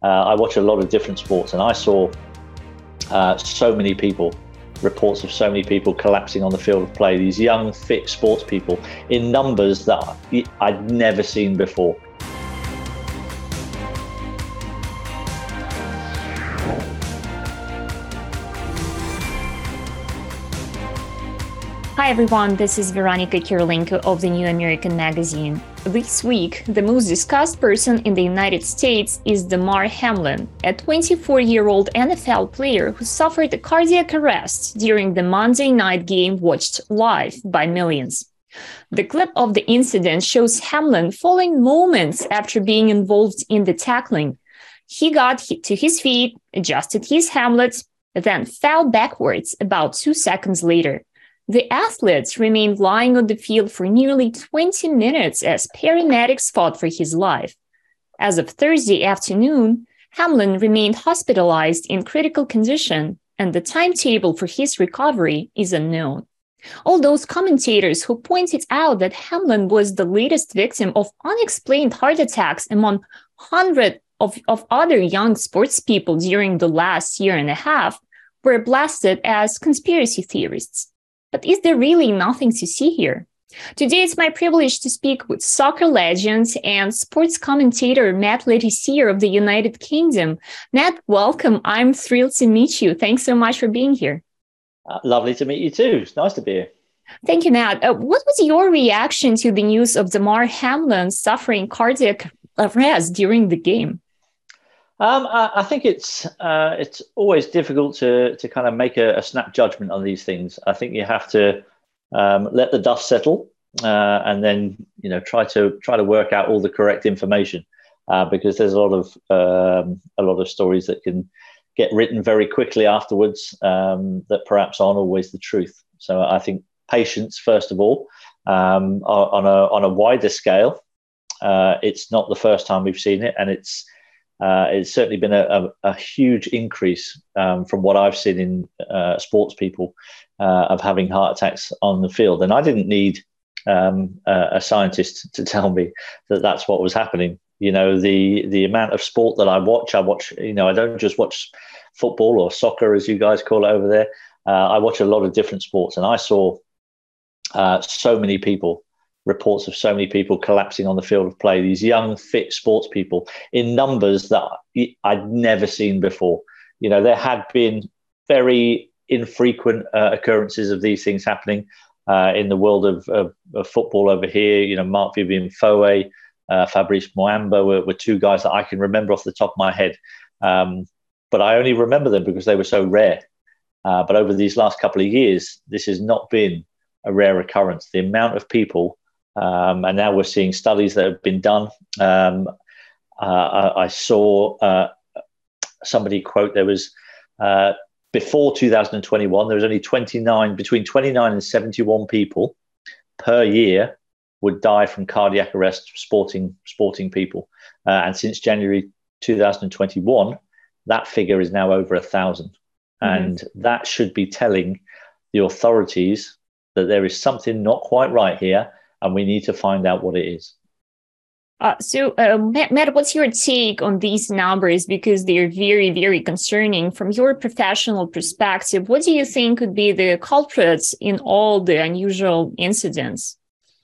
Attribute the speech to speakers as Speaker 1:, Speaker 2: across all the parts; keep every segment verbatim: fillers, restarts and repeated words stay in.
Speaker 1: Uh, I watch a lot of different sports, and I saw uh, so many people, reports of so many people collapsing on the field of play, these young, fit sports people in numbers that I'd never seen before.
Speaker 2: Hi everyone, this is Veronica Kirilenko of the New American Magazine. This week, the most discussed person in the United States is Damar Hamlin, a twenty-four-year-old N F L player who suffered a cardiac arrest during the Monday night game watched live by millions. The clip of the incident shows Hamlin falling moments after being involved in the tackling. He got to his feet, adjusted his helmet, then fell backwards about two seconds later. The athletes remained lying on the field for nearly twenty minutes as paramedics fought for his life. As of Thursday afternoon, Hamlin remained hospitalized in critical condition, and the timetable for his recovery is unknown. All those commentators who pointed out that Hamlin was the latest victim of unexplained heart attacks among hundreds of, of other young sports people during the last year and a half were blasted as conspiracy theorists. But is there really nothing to see here? Today, it's my privilege to speak with soccer legend and sports commentator Matt Le Tissier of the United Kingdom. Matt, welcome. I'm thrilled to meet you. Thanks so much for being here.
Speaker 1: Uh, lovely to meet you too. It's nice to be here.
Speaker 2: Thank you, Matt. Uh, what was your reaction to the news of Damar Hamlin suffering cardiac arrest during the game?
Speaker 1: Um, I, I think it's uh, it's always difficult to to kind of make a, a snap judgment on these things. I think you have to um, let the dust settle uh, and then you know try to try to work out all the correct information uh, because there's a lot of um, a lot of stories that can get written very quickly afterwards um, that perhaps aren't always the truth. So I think patience first of all um, on a on a wider scale. Uh, it's not the first time we've seen it, and it's. Uh, it's certainly been a, a, a huge increase um, from what I've seen in uh, sports people uh, of having heart attacks on the field. And I didn't need um, a, a scientist to tell me that that's what was happening. You know, the the amount of sport that I watch, I watch, you know, I don't just watch football or soccer, as you guys call it over there. Uh, I watch a lot of different sports, and I saw uh, so many people reports of so many people collapsing on the field of play, these young, fit sports people in numbers that I'd never seen before. You know, there had been very infrequent uh, occurrences of these things happening uh, in the world of, of, of football over here. You know, Marc-Vivien Foé, uh, Fabrice Muamba were, were two guys that I can remember off the top of my head. Um, but I only remember them because they were so rare. Uh, but over these last couple of years, this has not been a rare occurrence. The amount of people Um, and now we're seeing studies that have been done. Um, uh, I, I saw uh, somebody quote there was uh, before two thousand twenty-one, there was only twenty-nine, between twenty-nine and seventy-one people per year would die from cardiac arrest, sporting sporting people. Uh, and since January two thousand twenty-one, that figure is now over a thousand. Mm-hmm. And that should be telling the authorities that there is something not quite right here, and we need to find out what it is.
Speaker 2: Uh, so, uh, Matt, Matt, what's your take on these numbers? Because they're very, very concerning. From your professional perspective, what do you think could be the culprits in all the unusual incidents?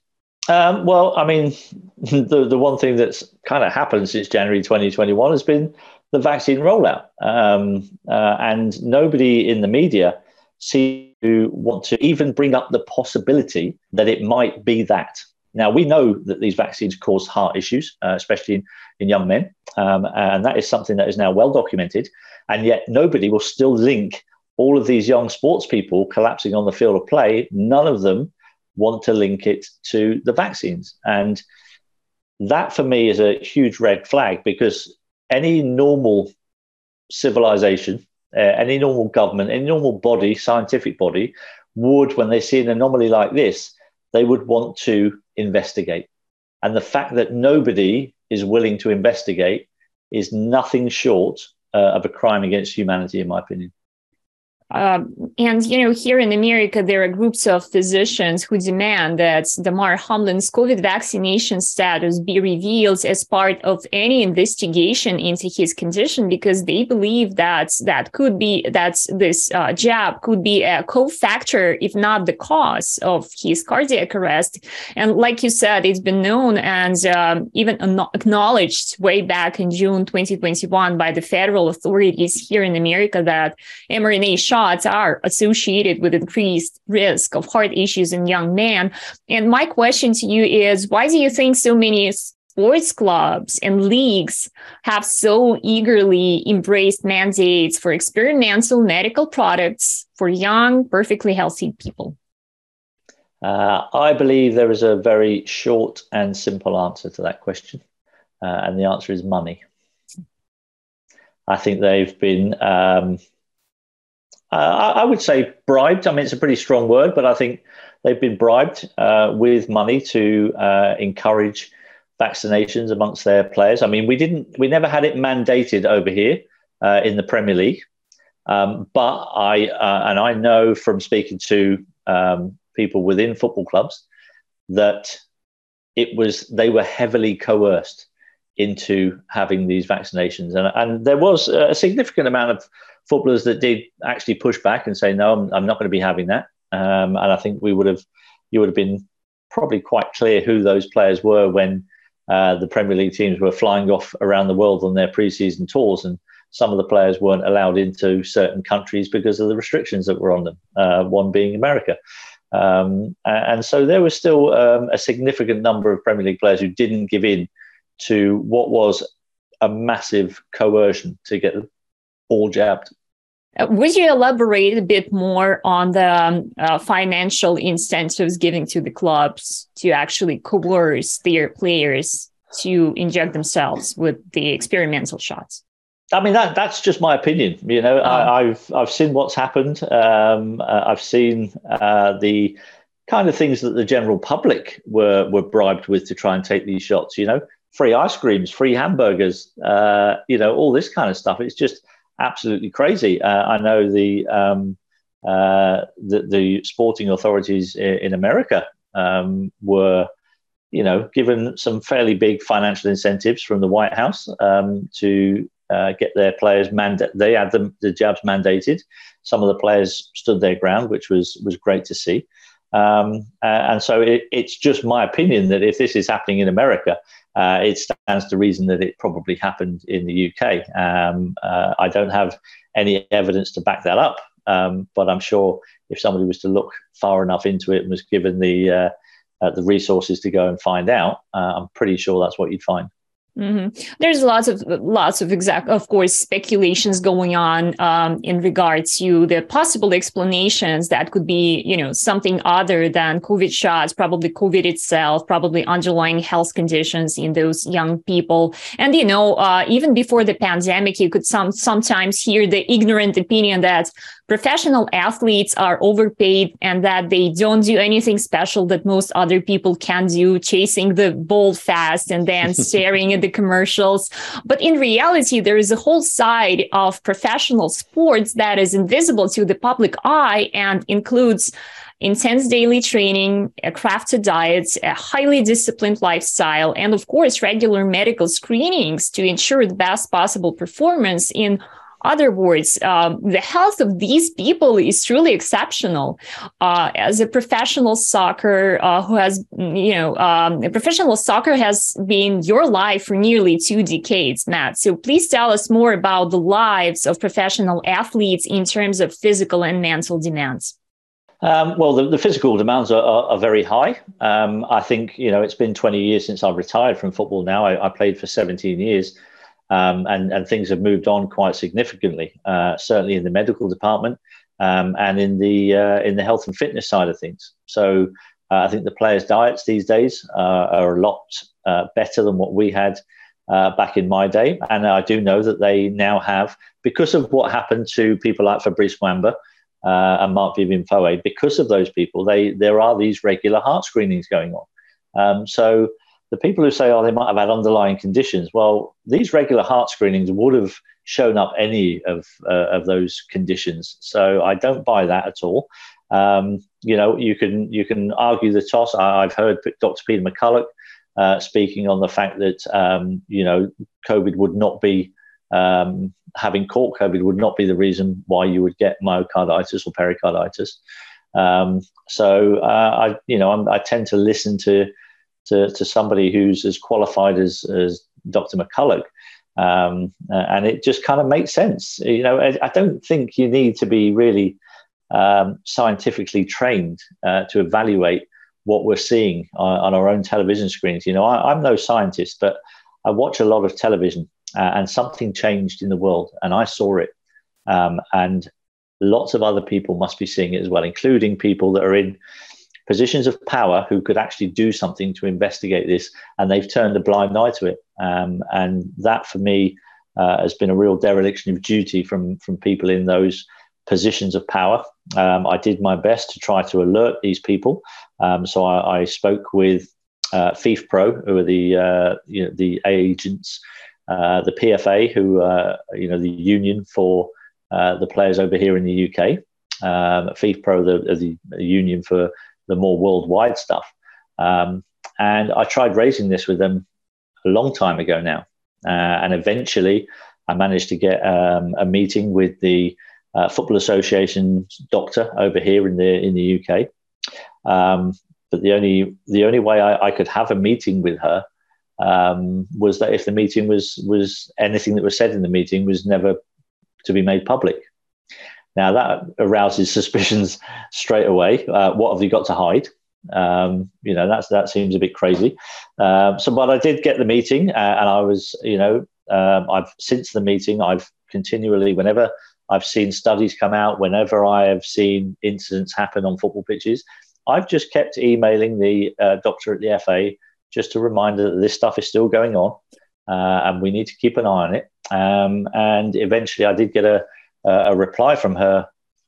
Speaker 1: Um, well, I mean, the, the one thing that's kind of happened since January twenty twenty-one has been the vaccine rollout. Um, uh, and nobody in the media seems to want to even bring up the possibility that it might be that. Now, we know that these vaccines cause heart issues, uh, especially in, in young men. Um, and that is something that is now well documented. And yet nobody will still link all of these young sports people collapsing on the field of play. None of them want to link it to the vaccines. And that, for me, is a huge red flag, because any normal civilization, uh, any normal government, any normal body, scientific body, would, when they see an anomaly like this, they would want to investigate. And the fact that nobody is willing to investigate is nothing short uh, of a crime against humanity, in my opinion.
Speaker 2: Um, and, you know, here in America, there are groups of physicians who demand that Damar Hamlin's COVID vaccination status be revealed as part of any investigation into his condition, because they believe that that could be, that this uh, jab could be a cofactor, if not the cause of his cardiac arrest. And like you said, it's been known and um, even acknowledged way back in June twenty twenty-one by the federal authorities here in America that mRNA shots are associated with increased risk of heart issues in young men. And my question to you is, why do you think so many sports clubs and leagues have so eagerly embraced mandates for experimental medical products for young, perfectly healthy people?
Speaker 1: Uh, I believe there is a very short and simple answer to that question. Uh, and the answer is money. I think they've been... Um, Uh, I would say bribed. I mean, it's a pretty strong word, but I think they've been bribed uh, with money to uh, encourage vaccinations amongst their players. I mean, we didn't, we never had it mandated over here uh, in the Premier League. Um, but I, uh, and I know from speaking to um, people within football clubs that it was, they were heavily coerced into having these vaccinations. And, and there was a significant amount of footballers that did actually push back and say, no, I'm, I'm not going to be having that. Um, and I think we would have, you would have been probably quite clear who those players were when uh, the Premier League teams were flying off around the world on their pre-season tours. And some of the players weren't allowed into certain countries because of the restrictions that were on them, uh, one being America. Um, and so there was still um, a significant number of Premier League players who didn't give in to what was a massive coercion to get them all jabbed.
Speaker 2: Uh, would you elaborate a bit more on the um, uh, financial incentives given to the clubs to actually coerce their players to inject themselves with the experimental shots?
Speaker 1: I mean, that that's just my opinion. You know, oh. I, I've I've seen what's happened. Um, uh, I've seen uh, the kind of things that the general public were were bribed with to try and take these shots. You know, free ice creams, free hamburgers. Uh, you know, all this kind of stuff. It's just absolutely crazy. Uh, I know the, um, uh, the the sporting authorities in, in America um, were, you know, given some fairly big financial incentives from the White House um, to uh, get their players mandated. They had them, the jabs mandated. Some of the players stood their ground, which was was great to see. Um, uh, and so it, it's just my opinion that if this is happening in America, uh, it stands to reason that it probably happened in the U K. Um, uh, I don't have any evidence to back that up, um, but I'm sure if somebody was to look far enough into it and was given the uh, uh, the resources to go and find out, uh, I'm pretty sure that's what you'd find.
Speaker 2: Mm-hmm. There's lots of lots of exact, of course, speculations going on um, in regard to the possible explanations that could be, you know, something other than COVID shots, probably COVID itself, probably underlying health conditions in those young people. And, you know, uh, even before the pandemic, you could some sometimes hear the ignorant opinion that professional athletes are overpaid and that they don't do anything special that most other people can do, chasing the ball fast and then staring at the commercials. But in reality, there is a whole side of professional sports that is invisible to the public eye and includes intense daily training, a crafted diet, a highly disciplined lifestyle, and of course, regular medical screenings to ensure the best possible performance. In other words, um, the health of these people is truly exceptional. Uh, as a professional soccer uh, who has, you know, um, professional soccer has been your life for nearly two decades, Matt. So please tell us more about the lives of professional athletes in terms of physical and mental demands.
Speaker 1: Um, well, the, the physical demands are, are, are very high. Um, I think, you know, it's been twenty years since I retired from football now. I, I played for seventeen years. Um, and, and things have moved on quite significantly, uh, certainly in the medical department um, and in the uh, in the health and fitness side of things. So uh, I think the players' diets these days uh, are a lot uh, better than what we had uh, back in my day. And I do know that they now have, because of what happened to people like Fabrice Muamba uh, and Marc-Vivien Foé, because of those people, they there are these regular heart screenings going on. Um, so the people who say, oh, they might have had underlying conditions, well, these regular heart screenings would have shown up any of uh, of those conditions. So I don't buy that at all. Um, you know, you can you can argue the toss. I, I've heard Doctor Peter McCulloch uh, speaking on the fact that um, you know, COVID would not be um, having caught COVID would not be the reason why you would get myocarditis or pericarditis. Um, so uh, I, you know, I'm, I tend to listen to. To, to somebody who's as qualified as, as Doctor McCulloch. Um, uh, and it just kind of makes sense. You know, I, I don't think you need to be really um, scientifically trained uh, to evaluate what we're seeing on, on our own television screens. You know, I, I'm no scientist, but I watch a lot of television uh, and something changed in the world and I saw it. Um, and lots of other people must be seeing it as well, including people that are in positions of power who could actually do something to investigate this, and they've turned a blind eye to it. Um, and that, for me, uh, has been a real dereliction of duty from from people in those positions of power. Um, I did my best to try to alert these people. Um, so I, I spoke with uh, FIFPro, who are the uh, you know the agents, uh, the P F A, who uh, you know the union for uh, the players over here in the U K. Um, FIFPro, the, the, the union for the more worldwide stuff. Um, and I tried raising this with them a long time ago now. Uh, and eventually I managed to get um, a meeting with the uh, Football Association's doctor over here in the in the U K. Um, but the only the only way I, I could have a meeting with her um, was that if the meeting was was anything that was said in the meeting was never to be made public. Now, that arouses suspicions straight away. Uh, what have you got to hide? Um, you know, that's that seems a bit crazy. Um, so, but I did get the meeting, uh, and I was, you know, um, I've since the meeting, I've continually, whenever I've seen studies come out, whenever I have seen incidents happen on football pitches, I've just kept emailing the uh, doctor at the F A just a reminder that this stuff is still going on, uh, and we need to keep an eye on it. Um, and eventually, I did get a a reply from her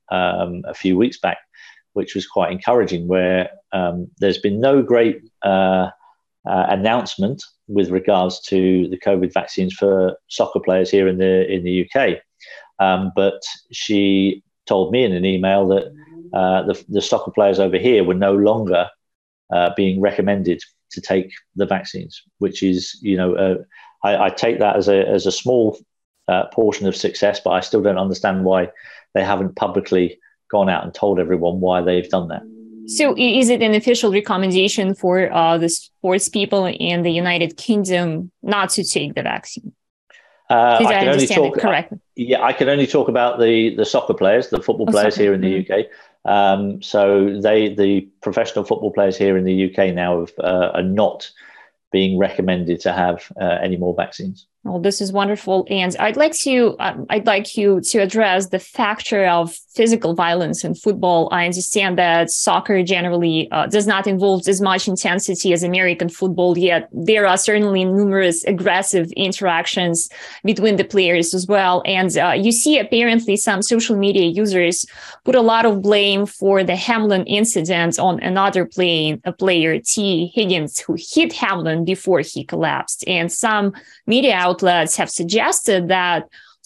Speaker 1: um, a few weeks back, which was quite encouraging, where um, there's been no great uh, uh, announcement with regards to the COVID vaccines for soccer players here in the in the U K. Um, but she told me in an email that uh, the, the soccer players over here were no longer uh, being recommended to take the vaccines, which is, you know, uh, I, I take that as a as a small Uh, portion of success, but I still don't understand why they haven't publicly gone out and told everyone why they've done that.
Speaker 2: So is it an official recommendation for uh, the sports people in the United Kingdom not to take the vaccine?
Speaker 1: Uh,
Speaker 2: Did
Speaker 1: I,
Speaker 2: I,
Speaker 1: can only
Speaker 2: understand
Speaker 1: talk,
Speaker 2: it correctly?
Speaker 1: Uh, yeah, I can only talk about the, the soccer players, the football
Speaker 2: Oh,
Speaker 1: players
Speaker 2: soccer.
Speaker 1: here in the mm-hmm. U K. Um, so they, the professional football players here in the U K now have, uh, are not being recommended to have uh, any more vaccines.
Speaker 2: Well, this is wonderful, and I'd like to um, I'd like you to address the factor of physical violence in football. I understand that soccer generally uh, does not involve as much intensity as American football, yet there are certainly numerous aggressive interactions between the players as well. And uh, you see, apparently, some social media users put a lot of blame for the Hamlin incident on another play, a player, T. Higgins, who hit Hamlin before he collapsed, and some media outlets have suggested that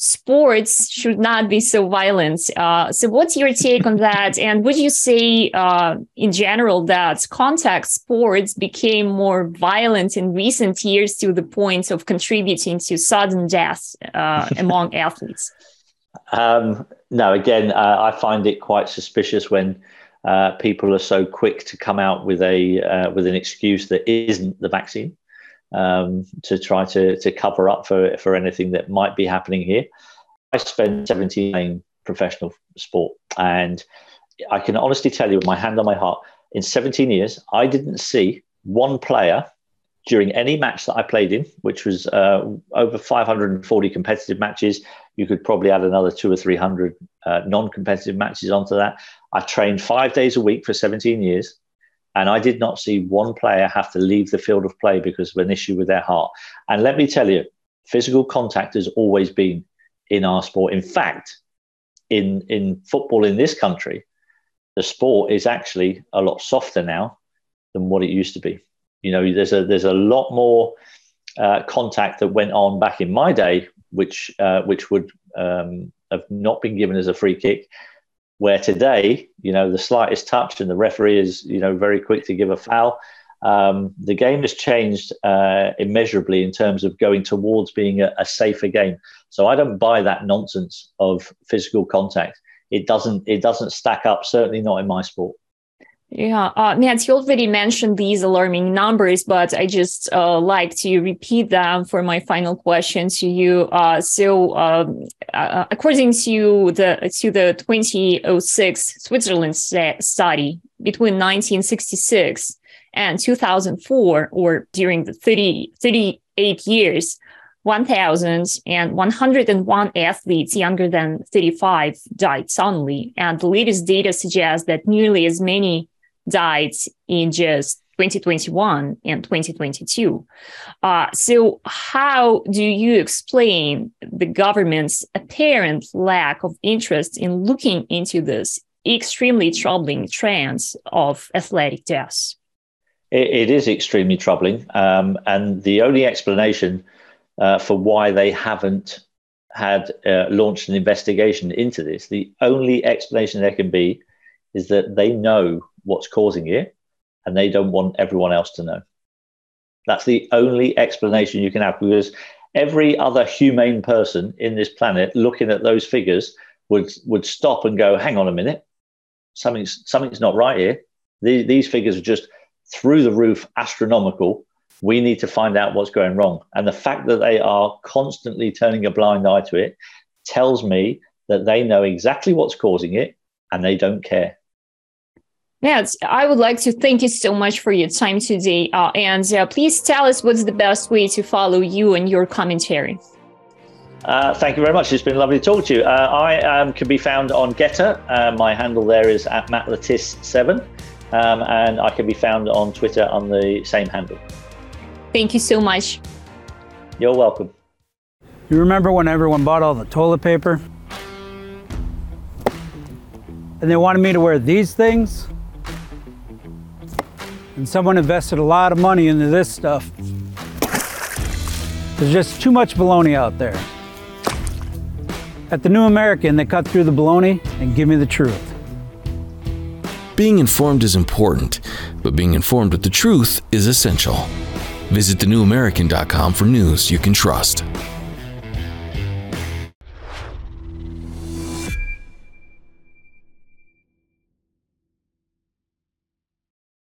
Speaker 2: sports should not be so violent. Uh, so what's your take on that? And would you say uh, in general that contact sports became more violent in recent years to the point of contributing to sudden death uh, among athletes?
Speaker 1: Um, no, again, uh, I find it quite suspicious when uh, people are so quick to come out with a uh, with an excuse that isn't the vaccine. Um, to try to to cover up for, for anything that might be happening here. I spent seventeen playing professional sport, and I can honestly tell you with my hand on my heart, in seventeen years, I didn't see one player during any match that I played in, which was uh, over five hundred forty competitive matches. You could probably add another two or three hundred uh, non-competitive matches onto that. I trained five days a week for seventeen years. And I did not see one player have to leave the field of play because of an issue with their heart. And let me tell you, physical contact has always been in our sport. In fact, in, in football in this country, the sport is actually a lot softer now than what it used to be. You know, there's a there's a lot more uh, contact that went on back in my day, which uh, which would um, have not been given as a free kick. Where today, you know, the slightest touch and the referee is, you know, very quick to give a foul. Um, the game has changed uh, immeasurably in terms of going towards being a, a safer game. So I don't buy that nonsense of physical contact. It doesn't. It doesn't stack up. Certainly not in my sport.
Speaker 2: Yeah, uh, Matt, you already mentioned these alarming numbers, but I just uh, like to repeat them for my final question to you. Uh, so, um, uh, according to the to the twenty oh six Switzerland study, between nineteen sixty-six and two thousand four, or during the thirty, thirty-eight years, one thousand one hundred one athletes younger than thirty-five died suddenly, and the latest data suggests that nearly as many died in just twenty twenty-one and twenty twenty-two. Uh, so how do you explain the government's apparent lack of interest in looking into this extremely troubling trend of athletic deaths?
Speaker 1: It, it is extremely troubling. Um, and the only explanation uh, for why they haven't had uh, launched an investigation into this, the only explanation there can be is that they know what's causing it, and they don't want everyone else to know. That's the only explanation you can have, because every other humane person in this planet looking at those figures would would stop and go, hang on a minute, something's something's not right here. These, these figures are just through the roof, astronomical. We need to find out what's going wrong. And the fact that they are constantly turning a blind eye to it tells me that they know exactly what's causing it, and they don't care.
Speaker 2: Matt, I would like to thank you so much for your time today. Uh, and uh, please tell us what's the best way to follow you and your commentary.
Speaker 1: Uh, thank you very much. It's been lovely to talk to you. Uh, I um, can be found on Getter. Uh, my handle there is at Matt Lattis seven. Um, and I can be found on Twitter on the same handle.
Speaker 2: Thank you so much.
Speaker 1: You're welcome.
Speaker 3: You remember when everyone bought all the toilet paper? And they wanted me to wear these things? And someone invested a lot of money into this stuff. There's just too much baloney out there. At the New American, they cut through the baloney and give me the truth.
Speaker 4: Being informed is important, but being informed with the truth is essential. Visit the new american dot com for news you can trust.